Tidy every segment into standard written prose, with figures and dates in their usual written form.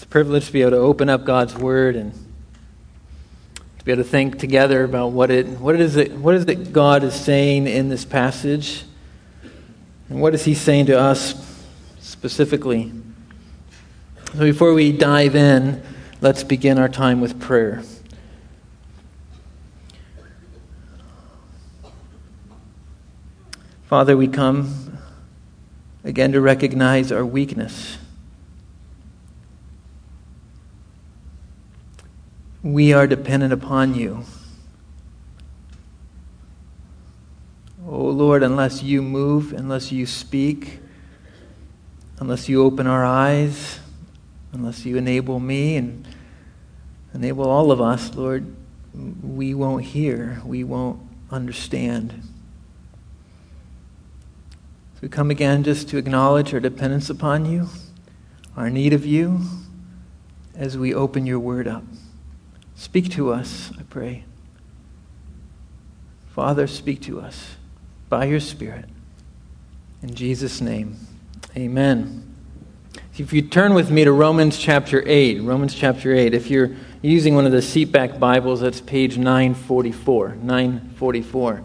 a privilege to be able to open up God's Word and to be able to think together about what is it God is saying in this passage, and what is He saying to us specifically. So before we dive in, let's begin our time with prayer. Father, we come again to recognize our weakness. We are dependent upon you. Oh Lord, unless you move, unless you speak, unless you open our eyes, unless you enable me and enable all of us, Lord, we won't hear, we won't understand. So we come again just to acknowledge our dependence upon you, our need of you, as we open your word up. Speak to us, I pray. Father, speak to us by your Spirit. In Jesus' name, amen. If you turn with me to Romans chapter 8, if you're using one of the seatback Bibles, that's page 944.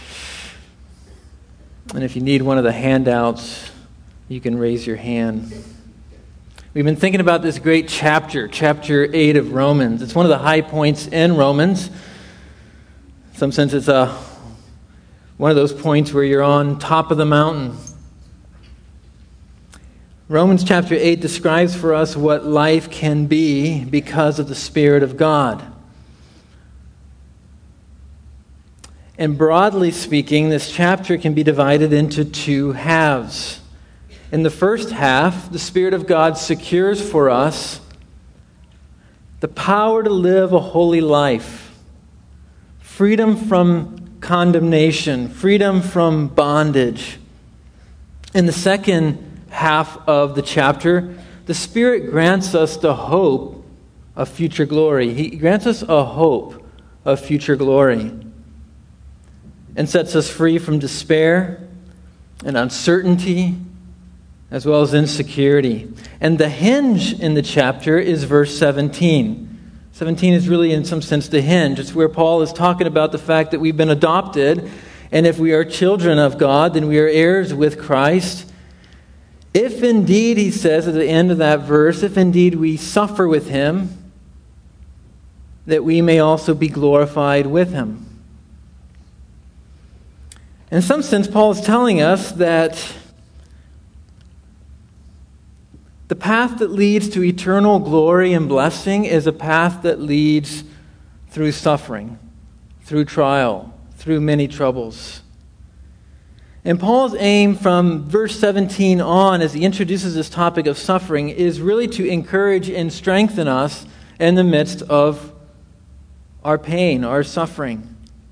And if you need one of the handouts, you can raise your hand. We've been thinking about this great chapter 8 of Romans. It's one of the high points in Romans. In some sense, it's one of those points where you're on top of the mountain. Romans chapter 8 describes for us what life can be because of the Spirit of God. And broadly speaking, this chapter can be divided into two halves. In the first half, the Spirit of God secures for us the power to live a holy life, freedom from condemnation, freedom from bondage. In the second half of the chapter, the Spirit grants us the hope of future glory. He grants us a hope of future glory and sets us free from despair and uncertainty, as well as insecurity. And the hinge in the chapter is verse 17. 17 is really, in some sense, the hinge. It's where Paul is talking about the fact that we've been adopted, and if we are children of God, then we are heirs with Christ. If indeed, he says at the end of that verse, if indeed we suffer with him, that we may also be glorified with him. In some sense, Paul is telling us that the path that leads to eternal glory and blessing is a path that leads through suffering, through trial, through many troubles. And Paul's aim from verse 17 on, as he introduces this topic of suffering, is really to encourage and strengthen us in the midst of our pain, our suffering.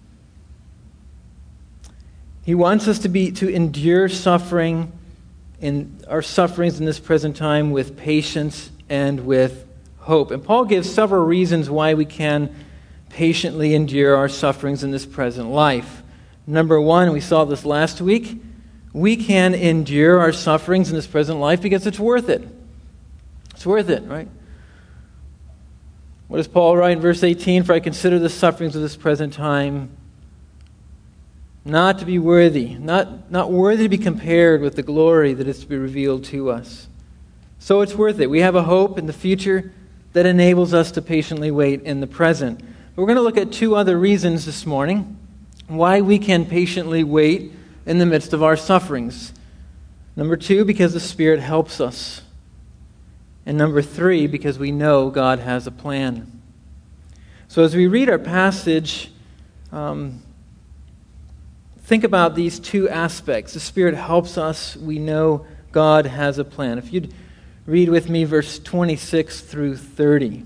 He wants us to endure suffering in our sufferings in this present time with patience and with hope. And Paul gives several reasons why we can patiently endure our sufferings in this present life. Number one, we saw this last week, we can endure our sufferings in this present life because it's worth it. It's worth it, right? What does Paul write in verse 18? For I consider the sufferings of this present time not to be worthy, not worthy to be compared with the glory that is to be revealed to us. So it's worth it. We have a hope in the future that enables us to patiently wait in the present. But we're going to look at two other reasons this morning why we can patiently wait in the midst of our sufferings. Number two, because the Spirit helps us. And number three, because we know God has a plan. So as we read our passage, think about these two aspects. The Spirit helps us. We know God has a plan. If you'd read with me verse 26 through 30.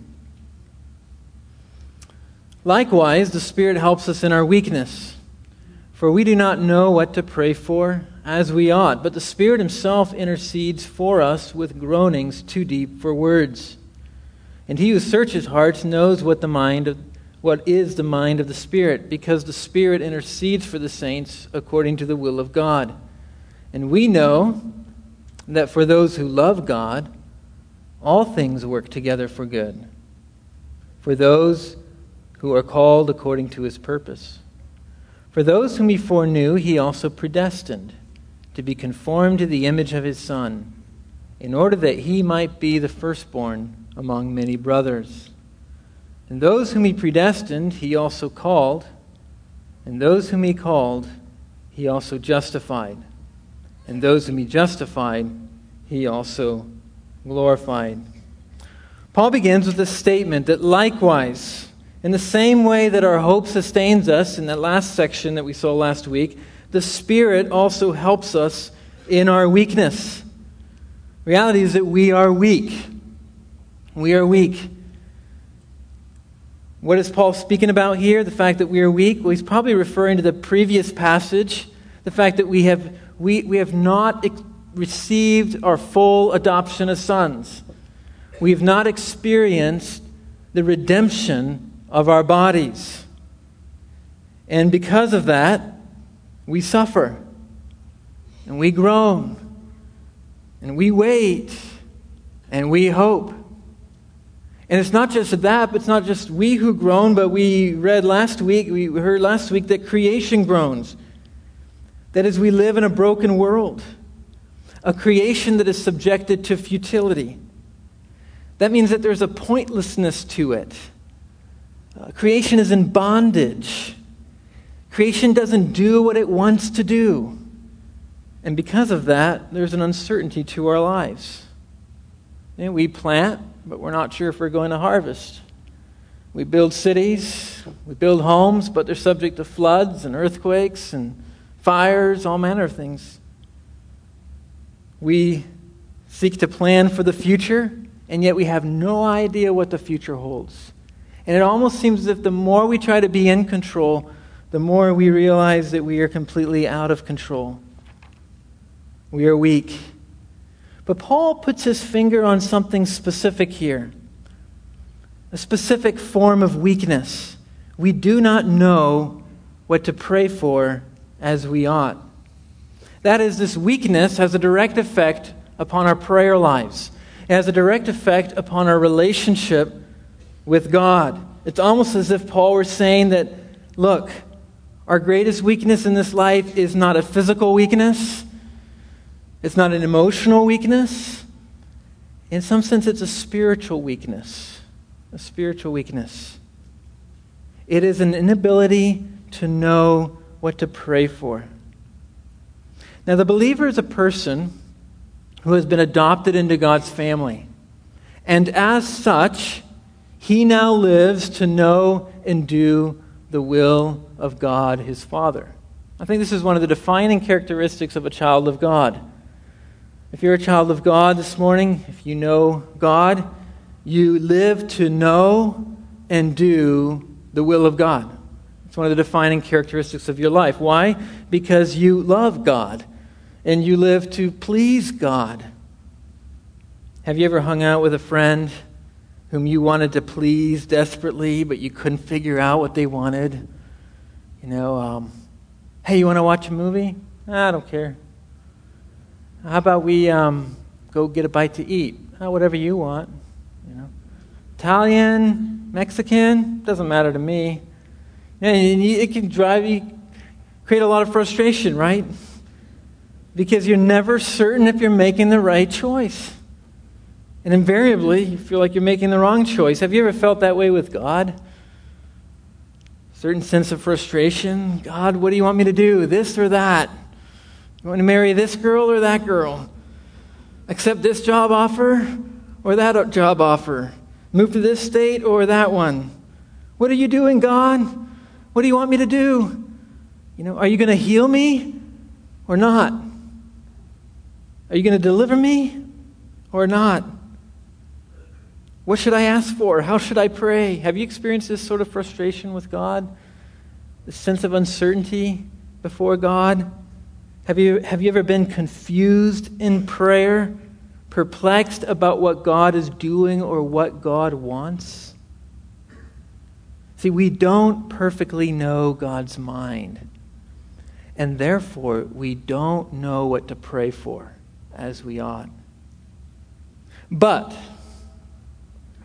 Likewise, the Spirit helps us in our weakness. For we do not know what to pray for as we ought, but the Spirit Himself intercedes for us with groanings too deep for words. And He who searches hearts knows what is the mind of the Spirit, because the Spirit intercedes for the saints according to the will of God. And we know that for those who love God, all things work together for good, for those who are called according to his purpose. For those whom he foreknew, he also predestined to be conformed to the image of his Son, in order that he might be the firstborn among many brothers. And those whom he predestined, he also called. And those whom he called, he also justified. And those whom he justified, he also glorified. Paul begins with a statement that likewise, in the same way that our hope sustains us in that last section that we saw last week, the Spirit also helps us in our weakness. Reality is that we are weak. We are weak. What is Paul speaking about here? The fact that we are weak? Well, he's probably referring to the previous passage, the fact that we have not received our full adoption as sons. We have not experienced the redemption of our bodies. And because of that, we suffer, and we groan, and we wait, and we hope. And it's not just that, but it's not just we who groan, but we heard last week that creation groans. That is, we live in a broken world, a creation that is subjected to futility. That means that there's a pointlessness to it. Creation is in bondage. Creation doesn't do what it wants to do. And because of that, there's an uncertainty to our lives. We plant, but we're not sure if we're going to harvest. We build cities, we build homes, but they're subject to floods and earthquakes and fires, all manner of things. We seek to plan for the future, and yet we have no idea what the future holds. And it almost seems as if the more we try to be in control, the more we realize that we are completely out of control. We are weak. But Paul puts his finger on something specific here. A specific form of weakness. We do not know what to pray for as we ought. That is, this weakness has a direct effect upon our prayer lives. It has a direct effect upon our relationship with God. It's almost as if Paul were saying that, look, our greatest weakness in this life is not a physical weakness. It's not an emotional weakness. In some sense, it's a spiritual weakness. A spiritual weakness. It is an inability to know what to pray for. Now, the believer is a person who has been adopted into God's family. And as such, he now lives to know and do the will of God, his Father. I think this is one of the defining characteristics of a child of God. If you're a child of God this morning, if you know God, you live to know and do the will of God. It's one of the defining characteristics of your life. Why? Because you love God and you live to please God. Have you ever hung out with a friend whom you wanted to please desperately, but you couldn't figure out what they wanted? Hey, you want to watch a movie? I don't care. How about we go get a bite to eat? Whatever you want. Italian, Mexican, doesn't matter to me. It can create a lot of frustration, right? Because you're never certain if you're making the right choice. And invariably, you feel like you're making the wrong choice. Have you ever felt that way with God? A certain sense of frustration. God, what do you want me to do? This or that? You want to marry this girl or that girl? Accept this job offer or that job offer? Move to this state or that one? What are you doing, God? What do you want me to do? Are you going to heal me or not? Are you going to deliver me or not? What should I ask for? How should I pray? Have you experienced this sort of frustration with God? This sense of uncertainty before God? Have you ever been confused in prayer? Perplexed about what God is doing or what God wants? See, we don't perfectly know God's mind. And therefore, we don't know what to pray for as we ought. But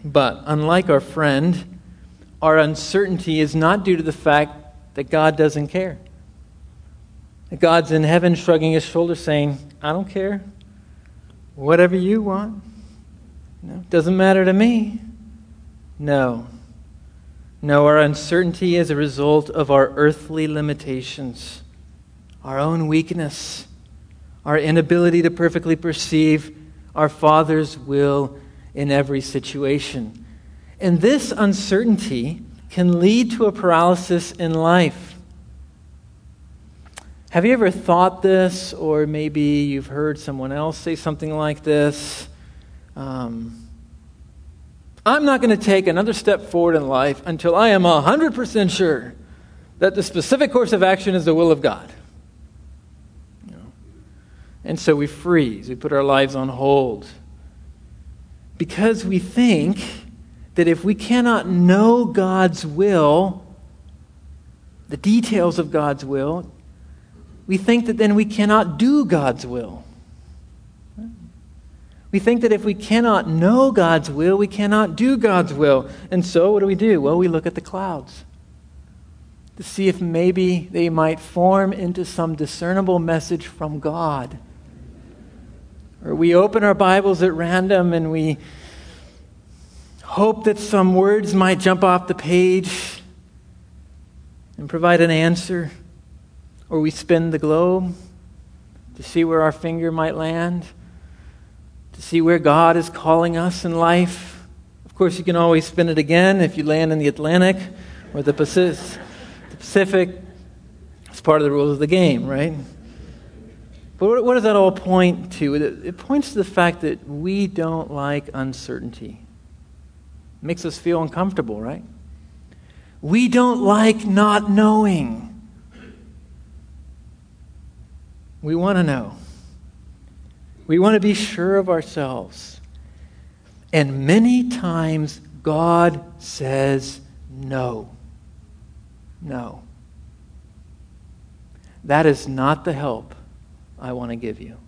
But unlike our friend, our uncertainty is not due to the fact that God doesn't care. That God's in heaven shrugging his shoulders saying, I don't care. Whatever you want. No, doesn't matter to me. No. No, our uncertainty is a result of our earthly limitations, our own weakness, our inability to perfectly perceive our Father's will in every situation. And this uncertainty can lead to a paralysis in life. Have you ever thought this, or maybe you've heard someone else say something like this? I'm not going to take another step forward in life until I am 100% sure that the specific course of action is the will of God. And so we freeze. We put our lives on hold. Because we think that if we cannot know God's will, the details of God's will, we think that then we cannot do God's will. We think that if we cannot know God's will, we cannot do God's will. And so what do? Well, we look at the clouds to see if maybe they might form into some discernible message from God. Or we open our Bibles at random and we hope that some words might jump off the page and provide an answer. Or we spin the globe to see where our finger might land, to see where God is calling us in life. Of course, you can always spin it again if you land in the Atlantic or the Pacific. It's part of the rules of the game, right? But what does that all point to? It points to the fact that we don't like uncertainty. It makes us feel uncomfortable, right? We don't like not knowing. We want to know. We want to be sure of ourselves. And many times God says no. No. That is not the help I want to give you.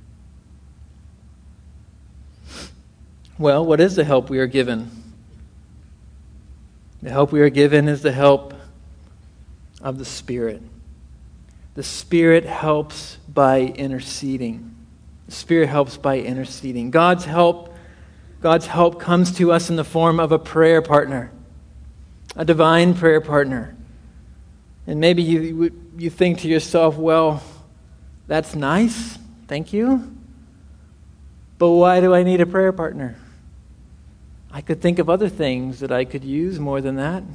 Well, what is the help we are given? The help we are given is the help of the Spirit. The Spirit helps by interceding. The Spirit helps by interceding. God's help comes to us in the form of a prayer partner, a divine prayer partner. And maybe you think to yourself, well, that's nice, thank you. But why do I need a prayer partner? I could think of other things that I could use more than that.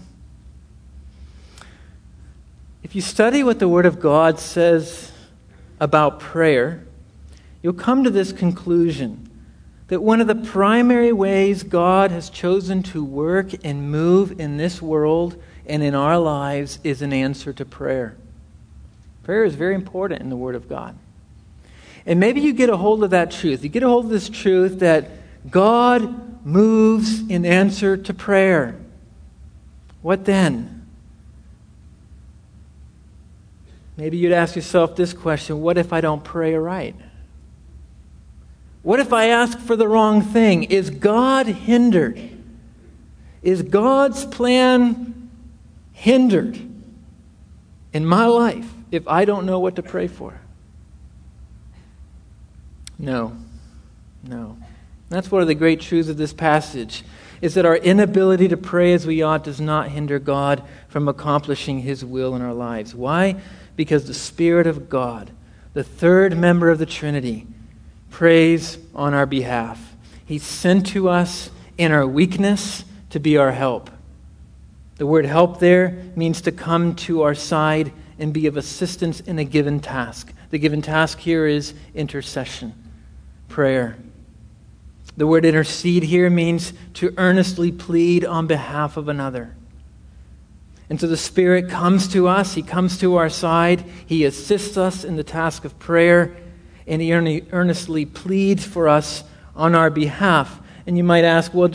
If you study what the Word of God says about prayer, you'll come to this conclusion, that one of the primary ways God has chosen to work and move in this world and in our lives is an answer to prayer. Prayer is very important in the Word of God. And maybe you get a hold of that truth. You get a hold of this truth that God moves in answer to prayer. What then? Maybe you'd ask yourself this question: what if I don't pray right? What if I ask for the wrong thing? Is God hindered? Is God's plan hindered in my life if I don't know what to pray for? No. That's one of the great truths of this passage, is that our inability to pray as we ought does not hinder God from accomplishing His will in our lives. Why? Because the Spirit of God, the third member of the Trinity, prays on our behalf. He's sent to us in our weakness to be our help. The word help there means to come to our side and be of assistance in a given task. The given task here is intercession, prayer. The word intercede here means to earnestly plead on behalf of another. And so the Spirit comes to us, He comes to our side, He assists us in the task of prayer, and He earnestly pleads for us on our behalf. And you might ask, well,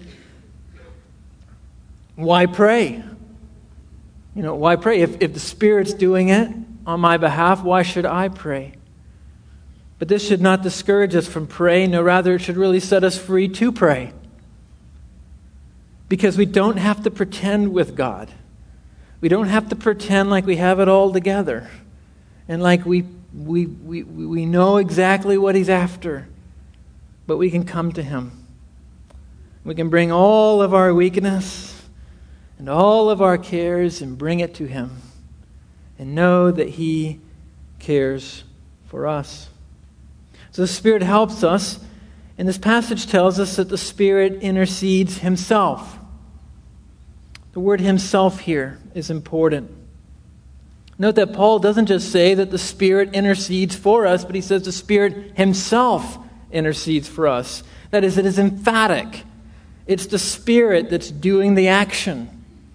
why pray? Why pray? If the Spirit's doing it on my behalf, why should I pray? But this should not discourage us from praying. No, rather, it should really set us free to pray. because we don't have to pretend with God. We don't have to pretend like we have it all together and like we know exactly what He's after. But we can come to Him. We can bring all of our weakness and all of our cares and bring it to Him and know that He cares for us. So the Spirit helps us, and this passage tells us that the Spirit intercedes Himself. The word Himself here is important. Note that Paul doesn't just say that the Spirit intercedes for us, but he says the Spirit Himself intercedes for us. That is, it is emphatic. It's the Spirit that's doing the action.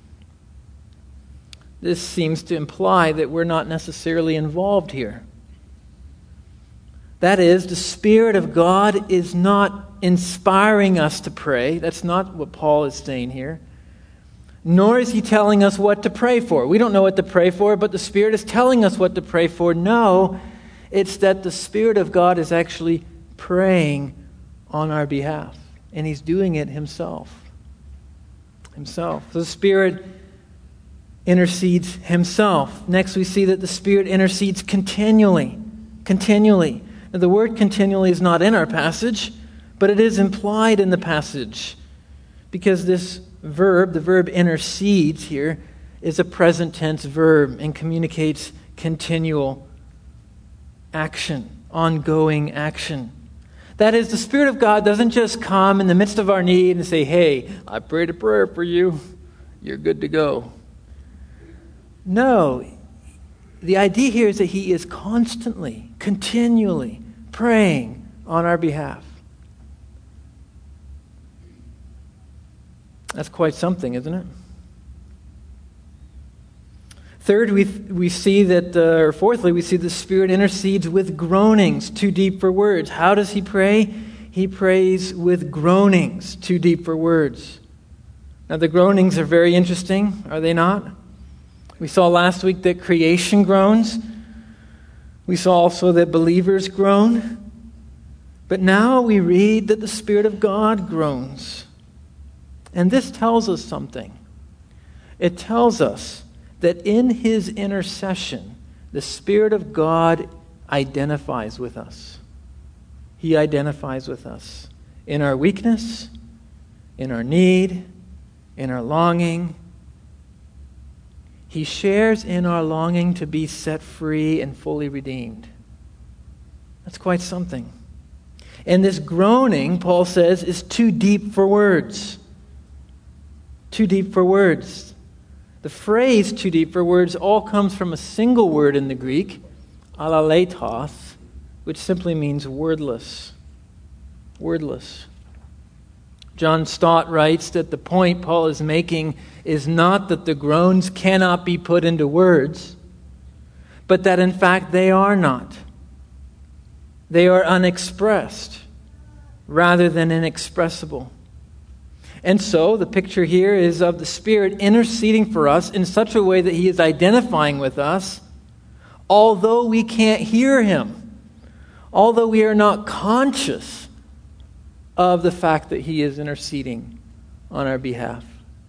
This seems to imply that we're not necessarily involved here. That is, the Spirit of God is not inspiring us to pray. That's not what Paul is saying here. Nor is he telling us what to pray for. We don't know what to pray for, but the Spirit is telling us what to pray for. No, it's that the Spirit of God is actually praying on our behalf. And He's doing it Himself. So the Spirit intercedes Himself. Next, we see that the Spirit intercedes continually. Continually. Now, the word continually is not in our passage, but it is implied in the passage. Because this verb, the verb intercedes here, is a present tense verb and communicates continual action, ongoing action. That is, the Spirit of God doesn't just come in the midst of our need and say, hey, I prayed a prayer for you. You're good to go. No. The idea here is that He is constantly, continually praying on our behalf. That's quite something, isn't it? Third, we see that, or fourthly, we see the Spirit intercedes with groanings too deep for words. How does He pray? He prays with groanings too deep for words. Now, the groanings are very interesting, are they not? We saw last week that creation groans. We saw also that believers groan. But now we read that the Spirit of God groans. And this tells us something. It tells us that in His intercession, the Spirit of God identifies with us. He identifies with us in our weakness, in our need, in our longing. He shares in our longing to be set free and fully redeemed. That's quite something. And this groaning, Paul says, is too deep for words. Too deep for words. The phrase too deep for words all comes from a single word in the Greek, alaletos, which simply means wordless. Wordless. John Stott writes that the point Paul is making is not that the groans cannot be put into words, but that in fact they are not. They are unexpressed rather than inexpressible. And so the picture here is of the Spirit interceding for us in such a way that He is identifying with us, although we can't hear Him, although we are not conscious of the fact that He is interceding on our behalf.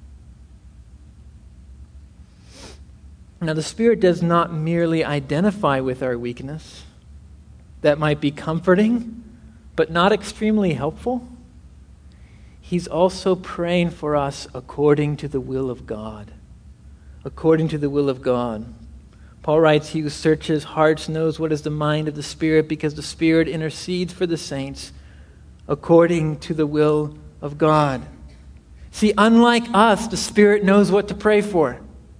Now, the Spirit does not merely identify with our weakness. That might be comforting, but not extremely helpful. He's also praying for us according to the will of God. According to the will of God. Paul writes, He who searches hearts knows what is the mind of the Spirit, because the Spirit intercedes for the saints according to the will of God. See, unlike us, the Spirit knows what to pray for.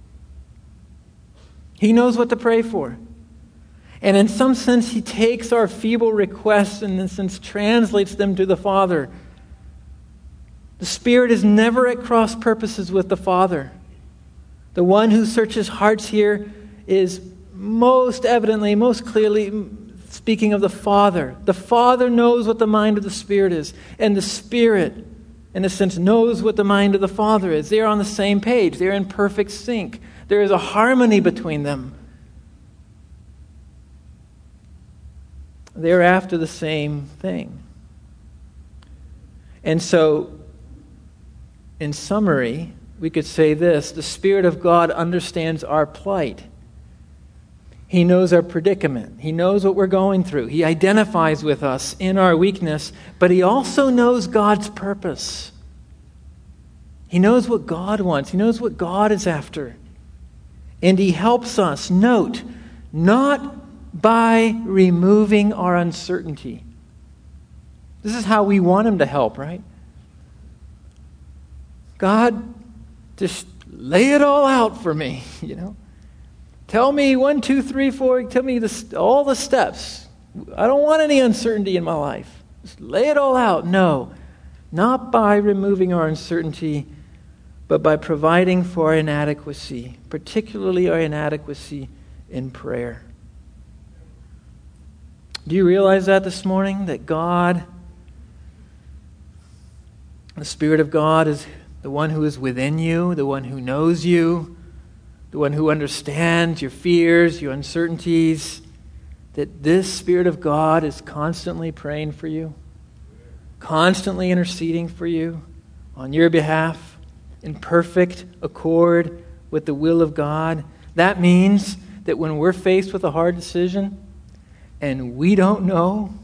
He knows what to pray for. And in some sense, He takes our feeble requests and in a sense translates them to the Father. The Spirit is never at cross purposes with the Father. The one who searches hearts here is most evidently, most clearly speaking of the Father. The Father knows what the mind of the Spirit is. And the Spirit, in a sense, knows what the mind of the Father is. They are on the same page. They are in perfect sync. There is a harmony between them. They are after the same thing. And so, In summary, we could say this: the Spirit of God understands our plight. He knows our predicament. He knows what we're going through. He identifies with us in our weakness, but He also knows God's purpose. He knows what God wants. He knows what God is after. And He helps us, note, not by removing our uncertainty. This is how we want Him to help, right? God, just lay it all out for me, Tell me 1, 2, 3, 4. Tell me all the steps. I don't want any uncertainty in my life. Just lay it all out. No, not by removing our uncertainty, but by providing for our inadequacy, particularly our inadequacy in prayer. Do you realize that this morning? That God, the Spirit of God, is the one who is within you, the one who knows you, the one who understands your fears, your uncertainties, that this Spirit of God is constantly praying for you, constantly interceding for you on your behalf, in perfect accord with the will of God. That means that when we're faced with a hard decision and we don't know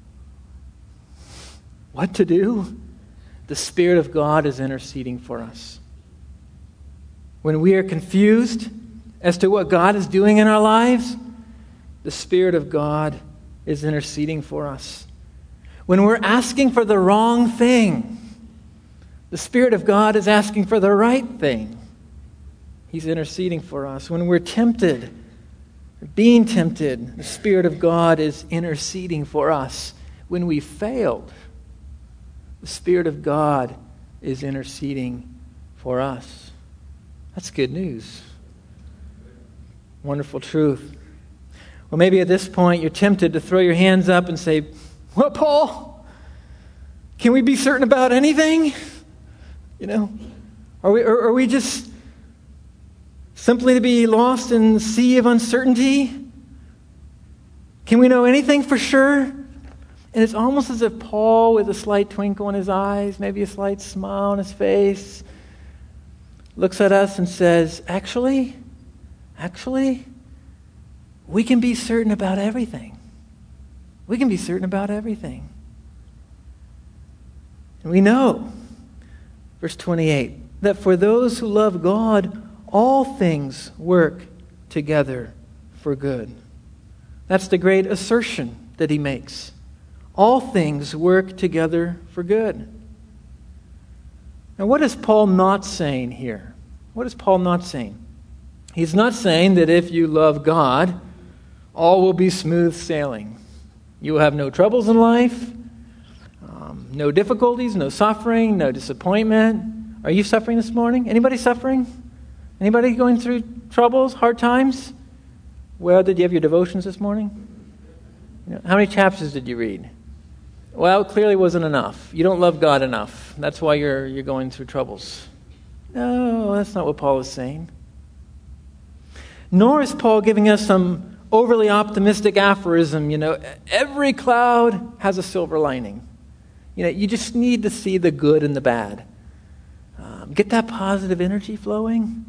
what to do, the Spirit of God is interceding for us. When we are confused as to what God is doing in our lives, the Spirit of God is interceding for us. When we're asking for the wrong thing, the Spirit of God is asking for the right thing. He's interceding for us. When we're tempted, being tempted, the Spirit of God is interceding for us. When we failed, the Spirit of God is interceding for us. That's good news. Wonderful truth. Well, maybe at this point you're tempted to throw your hands up and say, "What, Paul? Can we be certain about anything? Are we just simply to be lost in the sea of uncertainty? Can we know anything for sure?" And it's almost as if Paul, with a slight twinkle in his eyes, maybe a slight smile on his face, looks at us and says, actually, we can be certain about everything. We can be certain about everything. And we know, verse 28, that for those who love God, all things work together for good. That's the great assertion that he makes. All things work together for good. Now, what is Paul not saying here? What is Paul not saying? He's not saying that if you love God, all will be smooth sailing. You will have no troubles in life, no difficulties, no suffering, no disappointment. Are you suffering this morning? Anybody suffering? Anybody going through troubles, hard times? Where did you have your devotions this morning? How many chapters did you read? Well, it clearly wasn't enough. You don't love God enough. That's why you're going through troubles. No, that's not what Paul is saying. Nor is Paul giving us some overly optimistic aphorism, every cloud has a silver lining. You just need to see the good and the bad. Get that positive energy flowing,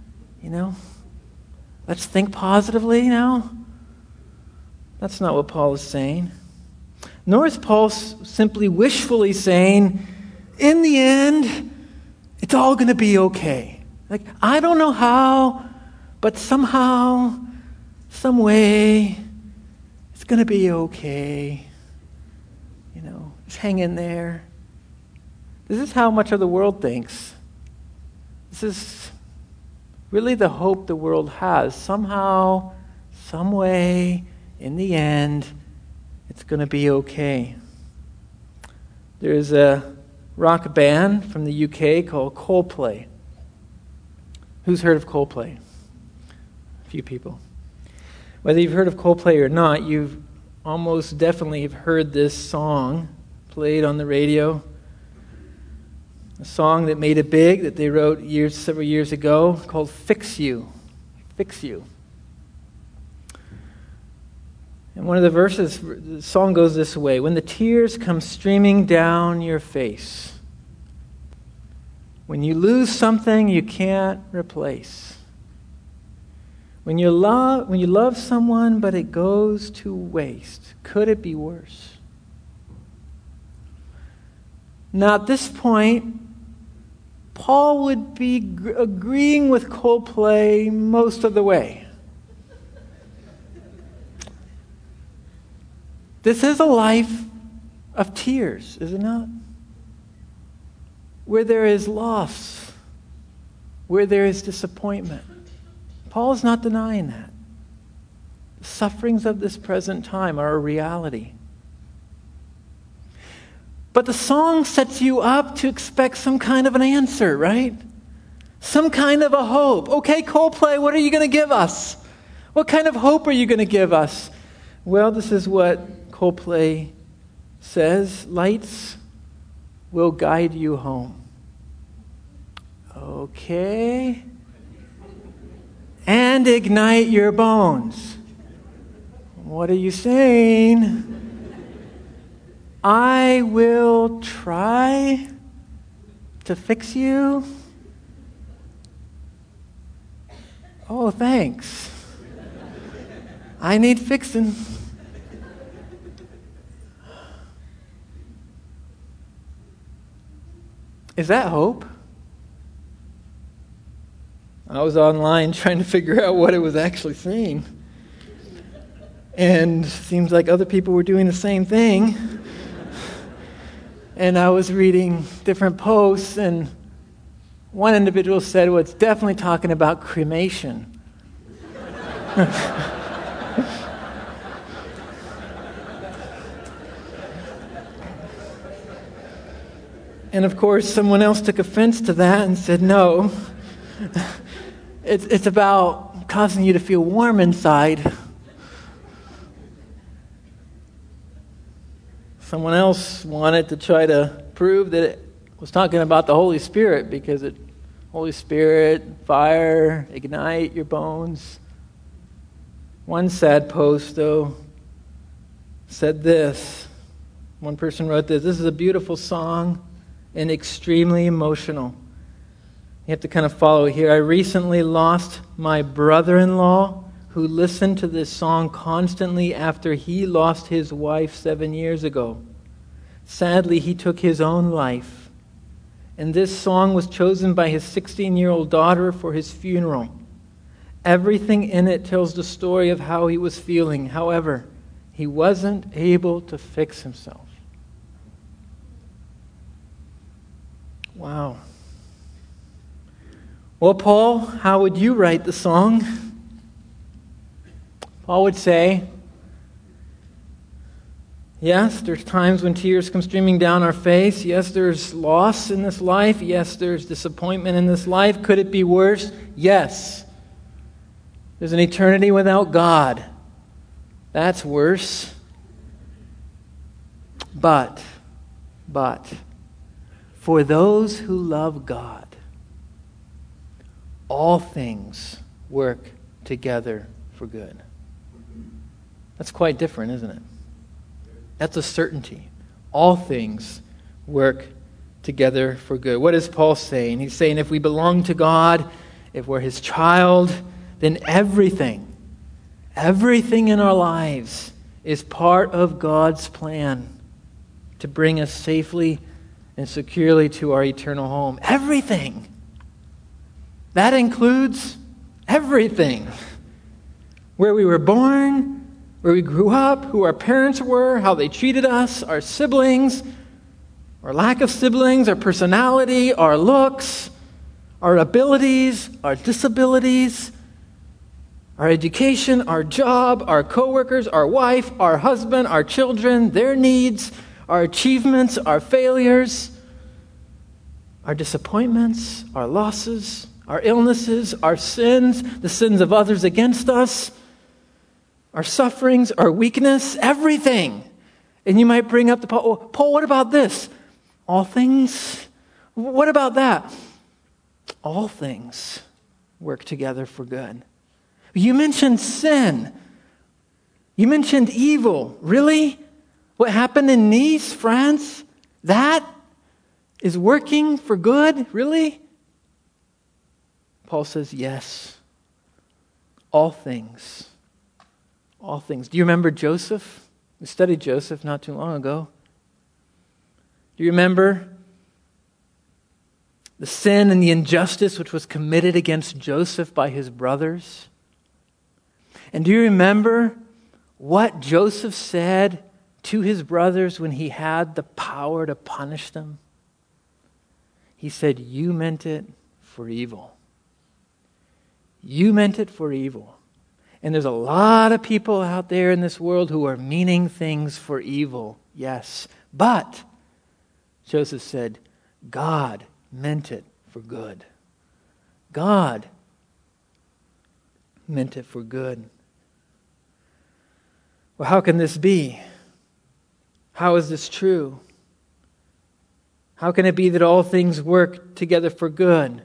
Let's think positively now. That's not what Paul is saying. Nor is Paul simply wishfully saying, in the end, it's all going to be okay. I don't know how, but somehow, some way, it's going to be okay. Just hang in there. This is how much of the world thinks. This is really the hope the world has. Somehow, some way, in the end, it's going to be okay. There's a rock band from the UK called Coldplay. Who's heard of Coldplay? A few people. Whether you've heard of Coldplay or not, you've almost definitely have heard this song played on the radio. A song that made it big, that they wrote several years ago, called Fix You. Fix You. And one of the verses, the song goes this way: when the tears come streaming down your face, When you lose something you can't replace. When you love someone but it goes to waste, could it be worse? Now at this point, Paul would be agreeing with Coldplay most of the way. This is a life of tears, is it not? Where there is loss, where there is disappointment. Paul's not denying that. The sufferings of this present time are a reality. But the song sets you up to expect some kind of an answer, right? Some kind of a hope. Okay, Coldplay, what are you going to give us? What kind of hope are you going to give us? Well, this is what Coldplay says. Lights will guide you home. Okay. And ignite your bones. What are you saying? I will try to fix you. Oh, thanks. I need fixing. Is that hope? I was online trying to figure out what it was actually saying. And it seems like other people were doing the same thing. And I was reading different posts, and one individual said, well, it's definitely talking about cremation. And of course, someone else took offense to that and said, no, it's about causing you to feel warm inside. Someone else wanted to try to prove that it was talking about the Holy Spirit because Holy Spirit, fire, ignite your bones. One sad post, though, said this. One person wrote this: this is a beautiful song and extremely emotional. You have to kind of follow here. I recently lost my brother-in-law who listened to this song constantly after he lost his wife 7 years ago. Sadly, he took his own life. And this song was chosen by his 16-year-old daughter for his funeral. Everything in it tells the story of how he was feeling. However, he wasn't able to fix himself. Wow. Well, Paul, how would you write the song? Paul would say, yes, there's times when tears come streaming down our face. Yes, there's loss in this life. Yes, there's disappointment in this life. Could it be worse? Yes. There's an eternity without God. That's worse. But, for those who love God, all things work together for good. That's quite different, isn't it? That's a certainty. All things work together for good. What is Paul saying? He's saying if we belong to God, if we're His child, then everything in our lives is part of God's plan to bring us safely and securely to our eternal home. Everything. That includes everything. Where we were born, where we grew up, who our parents were, how they treated us, our siblings, our lack of siblings, our personality, our looks, our abilities, our disabilities, our education, our job, our coworkers, our wife, our husband, our children, their needs, our achievements, our failures, our disappointments, our losses, our illnesses, our sins, the sins of others against us, our sufferings, our weakness, everything. And you might bring up Paul, what about this? All things? What about that? All things work together for good. You mentioned sin. You mentioned evil. Really? What happened in Nice, France? That is working for good, really? Paul says, yes. All things. All things. Do you remember Joseph? We studied Joseph not too long ago. Do you remember the sin and the injustice which was committed against Joseph by his brothers? And do you remember what Joseph said to his brothers when he had the power to punish them? He said, you meant it for evil. You meant it for evil. And there's a lot of people out there in this world who are meaning things for evil, yes. But, Joseph said, God meant it for good. God meant it for good. Well, how can this be? How is this true? How can it be that all things work together for good?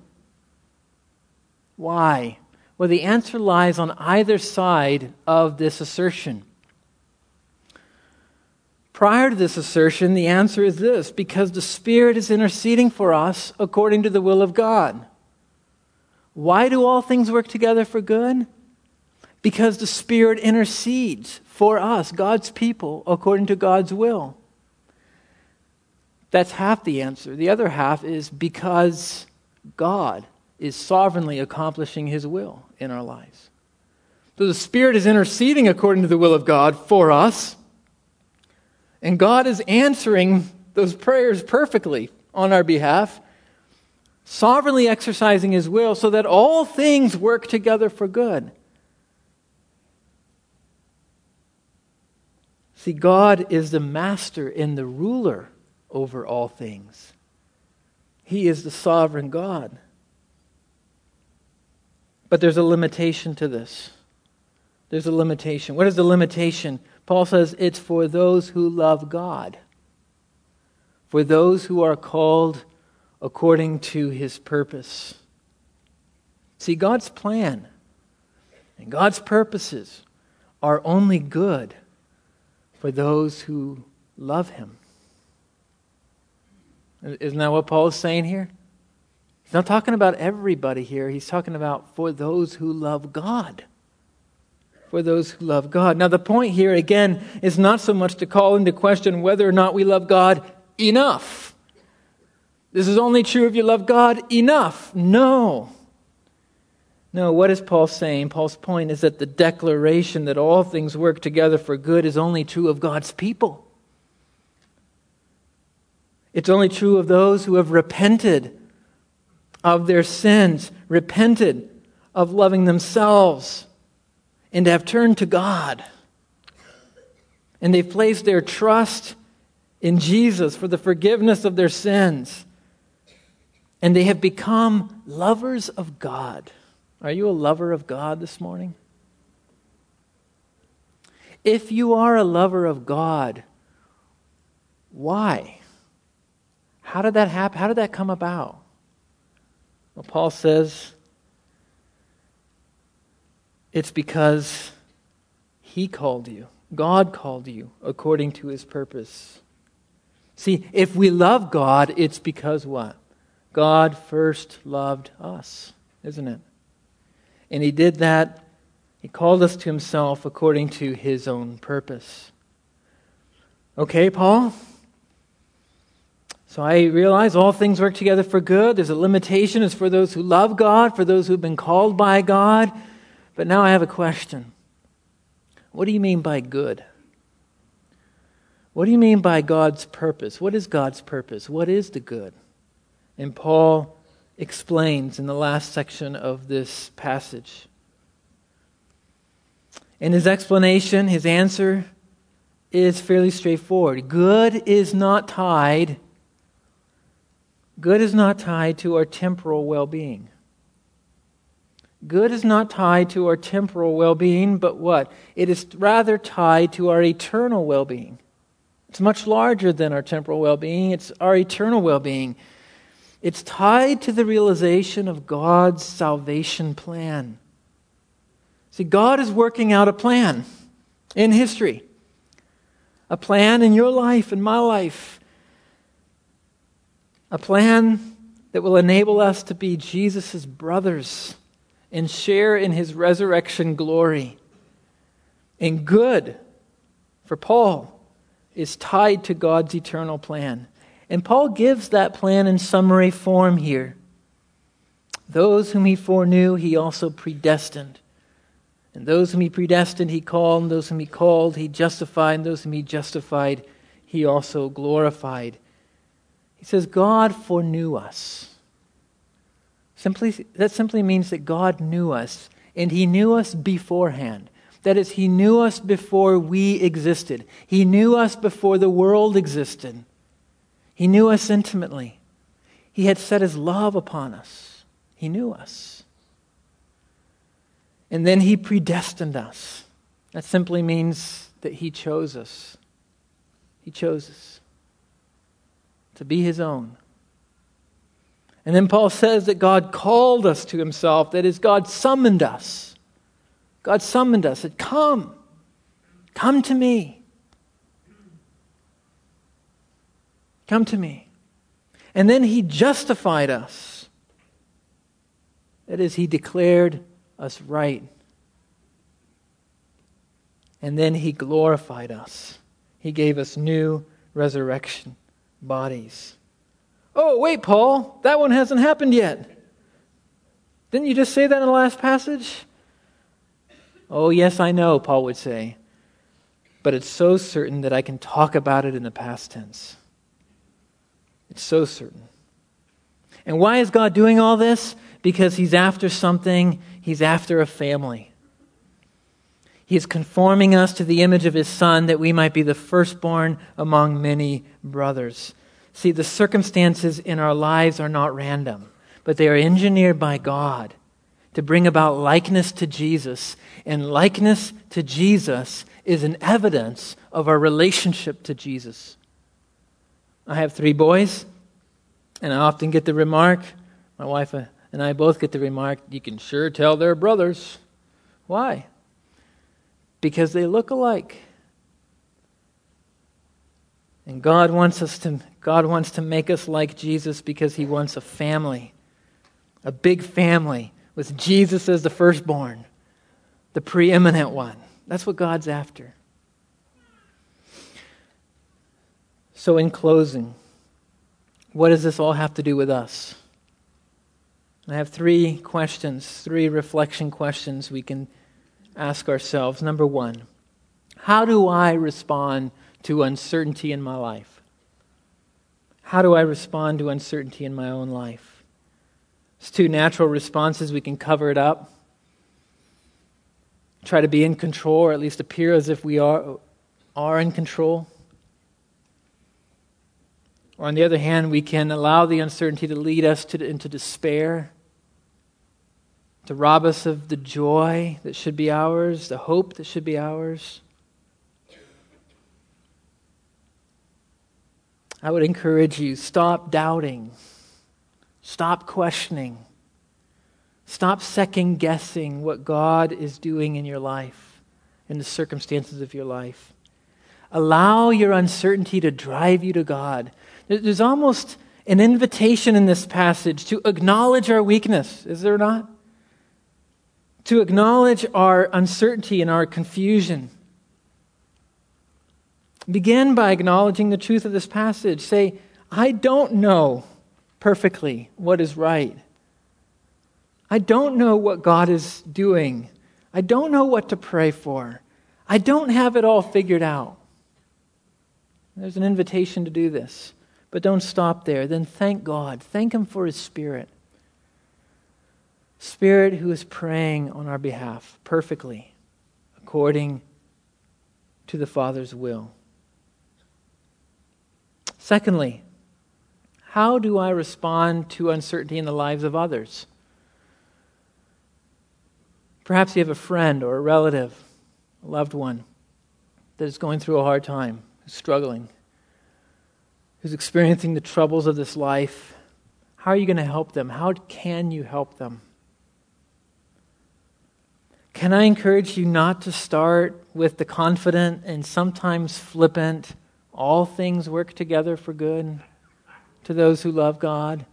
Why? Well, the answer lies on either side of this assertion. Prior to this assertion, the answer is this: because the Spirit is interceding for us according to the will of God. Why do all things work together for good? Because the Spirit intercedes for us, God's people, according to God's will. That's half the answer. The other half is because God is sovereignly accomplishing His will in our lives. So the Spirit is interceding according to the will of God for us, and God is answering those prayers perfectly on our behalf, sovereignly exercising His will so that all things work together for good. See, God is the master and the ruler over all things. He is the sovereign God. But there's a limitation to this. There's a limitation. What is the limitation? Paul says it's for those who love God. For those who are called according to His purpose. See, God's plan and God's purposes are only good for those who love Him. Isn't that what Paul is saying here? He's not talking about everybody here. He's talking about for those who love God. For those who love God. Now the point here, again, is not so much to call into question whether or not we love God enough. This is only true if you love God enough. No. No, what is Paul saying? Paul's point is that the declaration that all things work together for good is only true of God's people. It's only true of those who have repented of their sins, repented of loving themselves, and have turned to God. And they've placed their trust in Jesus for the forgiveness of their sins. And they have become lovers of God. Are you a lover of God this morning? If you are a lover of God, why? How did that happen? How did that come about? Well, Paul says it's because He called you. God called you according to His purpose. See, if we love God, it's because what? God first loved us, isn't it? And He did that. He called us to Himself according to His own purpose. Okay, Paul? So I realize all things work together for good. There's a limitation. It's for those who love God, for those who've been called by God. But now I have a question. What do you mean by good? What do you mean by God's purpose? What is God's purpose? What is the good? And Paul explains in the last section of this passage. In his explanation, his answer is fairly straightforward. Good is not tied to our temporal well-being. Good is not tied to our temporal well-being, but what? It is rather tied to our eternal well-being. It's much larger than our temporal well-being. It's our eternal well-being. It's tied to the realization of God's salvation plan. See, God is working out a plan in history. A plan in your life and my life. A plan that will enable us to be Jesus' brothers and share in his resurrection glory. And good, for Paul, is tied to God's eternal plan. And Paul gives that plan in summary form here. Those whom he foreknew, he also predestined. And those whom he predestined, he called. And those whom he called, he justified. And those whom he justified, he also glorified. He says, God foreknew us. That simply means that God knew us. And he knew us beforehand. That is, he knew us before we existed. He knew us before the world existed. He knew us intimately. He had set his love upon us. He knew us. And then he predestined us. That simply means that he chose us. He chose us to be his own. And then Paul says that God called us to himself. That is, God summoned us. God summoned us. Said, come to me. Come to me. And then he justified us. That is, he declared us right. And then he glorified us. He gave us new resurrection bodies. Oh, wait, Paul, that one hasn't happened yet. Didn't you just say that in the last passage? Oh, yes, I know, Paul would say. But it's so certain that I can talk about it in the past tense. It's so certain. And why is God doing all this? Because he's after something. He's after a family. He is conforming us to the image of his Son that we might be the firstborn among many brothers. See, the circumstances in our lives are not random, but they are engineered by God to bring about likeness to Jesus. And likeness to Jesus is an evidence of our relationship to Jesus. I have 3 boys, and I often get the remark, my wife and I both get the remark, you can sure tell they're brothers. Why? Because they look alike. And God wants to make us like Jesus because he wants a family. A big family with Jesus as the firstborn. The preeminent one. That's what God's after. So in closing, what does this all have to do with us? I have 3 questions, 3 reflection questions we can ask ourselves. Number 1, how do I respond to uncertainty in my life? How do I respond to uncertainty in my own life? There's 2 natural responses. We can cover it up. Try to be in control, or at least appear as if we are in control. Or on the other hand, we can allow the uncertainty to lead us into despair, to rob us of the joy that should be ours, the hope that should be ours. I would encourage you, stop doubting. Stop questioning. Stop second-guessing what God is doing in your life, in the circumstances of your life. Allow your uncertainty to drive you to God. There's almost an invitation in this passage to acknowledge our weakness, is there not? To acknowledge our uncertainty and our confusion. Begin by acknowledging the truth of this passage. Say, I don't know perfectly what is right. I don't know what God is doing. I don't know what to pray for. I don't have it all figured out. There's an invitation to do this. But don't stop there. Then thank God. Thank him for his Spirit. Spirit who is praying on our behalf perfectly, according to the Father's will. Secondly, how do I respond to uncertainty in the lives of others? Perhaps you have a friend or a relative, a loved one, that is going through a hard time, who's struggling, who's experiencing the troubles of this life. How are you going to help them? How can you help them? Can I encourage you not to start with the confident and sometimes flippant, all things work together for good to those who love God.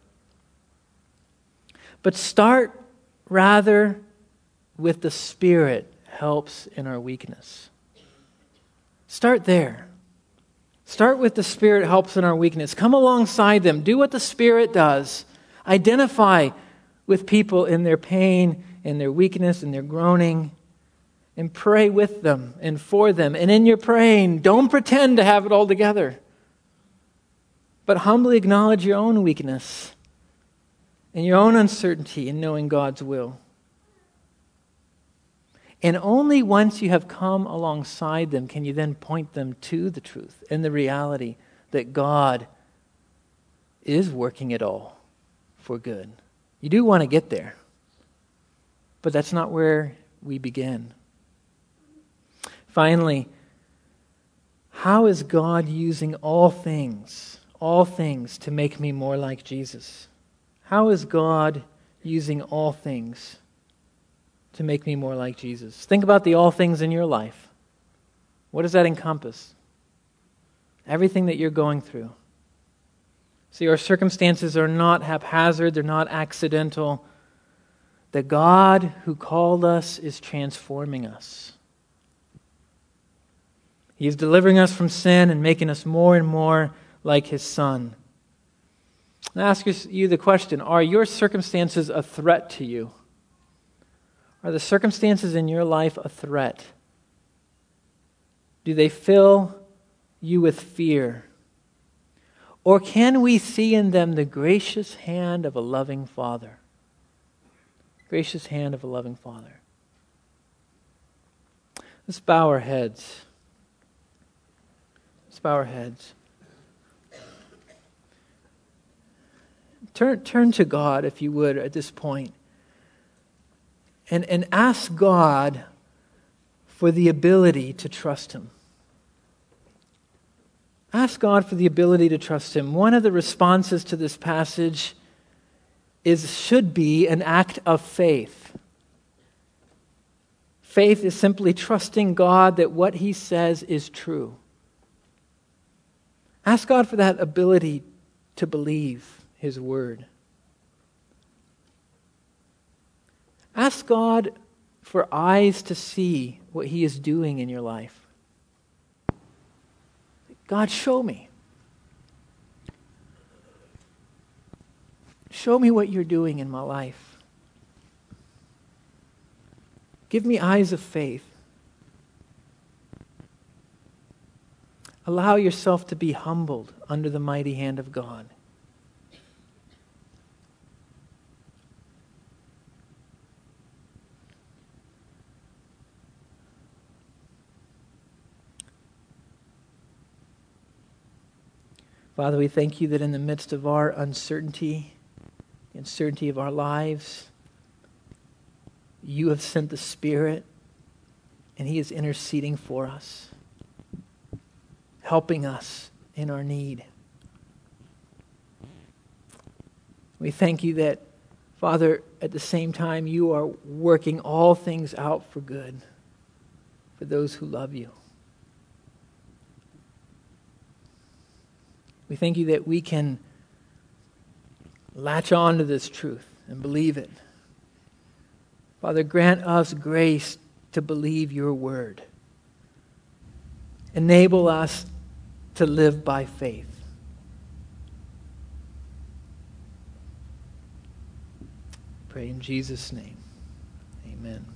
But start rather with the Spirit helps in our weakness. Start there. Start with the Spirit helps in our weakness. Come alongside them. Do what the Spirit does. Identify with people in their pain, in their weakness, in their groaning, and pray with them and for them. And in your praying, don't pretend to have it all together, but humbly acknowledge your own weakness and your own uncertainty in knowing God's will. And only once you have come alongside them can you then point them to the truth and the reality that God is working it all for good. You do want to get there, but that's not where we begin. Finally, how is God using all things to make me more like Jesus? How is God using all things to make me more like Jesus? Think about the all things in your life. What does that encompass? Everything that you're going through. See, our circumstances are not haphazard, they're not accidental. The God who called us is transforming us. He is delivering us from sin and making us more and more like His Son. I ask you the question, are your circumstances a threat to you? Are the circumstances in your life a threat? Do they fill you with fear? Or can we see in them the gracious hand of a loving Father? Gracious hand of a loving Father. Let's bow our heads. Let's bow our heads. Turn to God, if you would, at this point. And ask God for the ability to trust Him. Ask God for the ability to trust Him. One of the responses to this passage should be an act of faith. Faith is simply trusting God that what He says is true. Ask God for that ability to believe His word. Ask God for eyes to see what He is doing in your life. God, show me. Show me what You're doing in my life. Give me eyes of faith. Allow yourself to be humbled under the mighty hand of God. Father, we thank You that in the midst of our uncertainty, the uncertainty of our lives, You have sent the Spirit, and He is interceding for us, helping us in our need. We thank You that, Father, at the same time, You are working all things out for good for those who love You. We thank You that we can latch on to this truth and believe it. Father, grant us grace to believe Your word. Enable us to live by faith. Pray in Jesus' name. Amen.